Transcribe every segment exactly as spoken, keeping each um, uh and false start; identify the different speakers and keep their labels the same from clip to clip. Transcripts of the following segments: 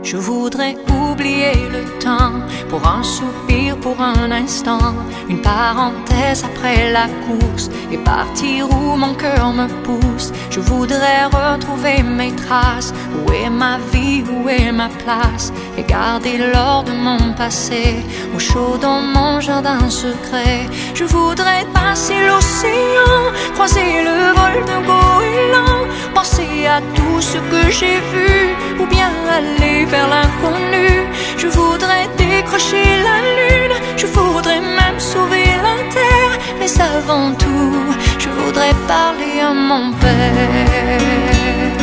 Speaker 1: Je voudrais oublier le temps, pour un soupir, pour un instant, une parenthèse après la course, et partir où mon cœur me pousse. Je voudrais retrouver mes traces, où est ma vie, où est ma place, et garder l'or de mon passé, au chaud dans mon jardin secret. Je voudrais passer l'océan, croiser le vol d'un goéland, penser à tout ce que j'ai vu, ou bien aller vers l'inconnu. Je voudrais décrocher la lune, je voudrais même sauver la terre, mais avant tout, je voudrais parler à mon père,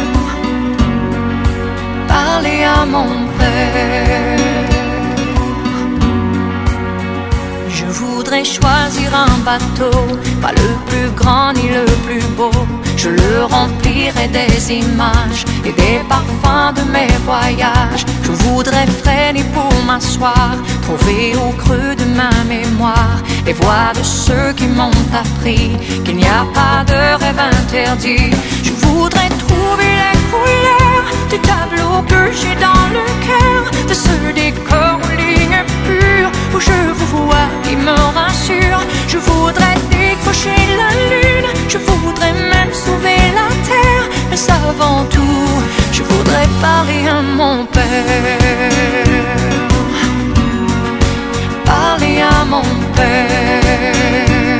Speaker 1: parler à mon père. Je voudrais choisir un bateau, pas le plus grand ni le plus beau. Je le remplirai des images et des parfums de mes voyages. Je voudrais freiner pour m'asseoir, trouver au creux de ma mémoire les voix de ceux qui m'ont appris qu'il n'y a pas de rêve interdit. Je voudrais trouver les couleurs du tableau que j'ai dans le cœur, de ce décor aux lignes pures où je vous vois qui me rassure. Je voudrais décrocher la lune, je voudrais même sauver la terre, mais avant tout, je voudrais parler à mon père, parler à mon père.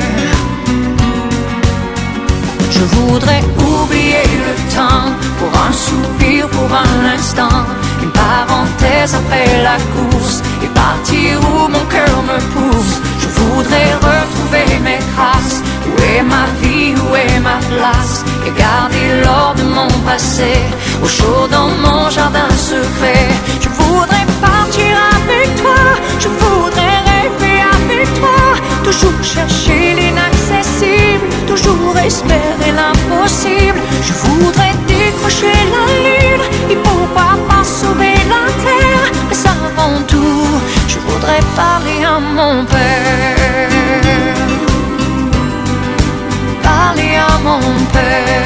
Speaker 1: Je voudrais oublier le temps, pour un soupir, pour un instant, une parenthèse après la course, et partir où mon cœur me pousse. Je voudrais retrouver mes traces, où est ma vie, où est ma place, et garder l'or de mon passé, au chaud dans mon jardin secret. Je voudrais partir avec toi, je voudrais rêver avec toi, toujours chercher l'inaccessible, toujours espérer l'impossible. Je voudrais décrocher la lune, et pourquoi pas sauver la terre, mais avant tout, je voudrais parler à mon père, parler à mon père.